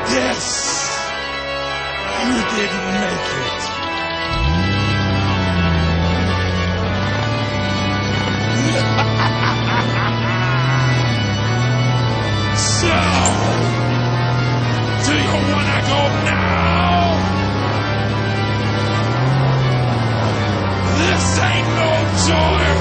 Yes! You didn't make it. So, do you wanna go now? This ain't no joy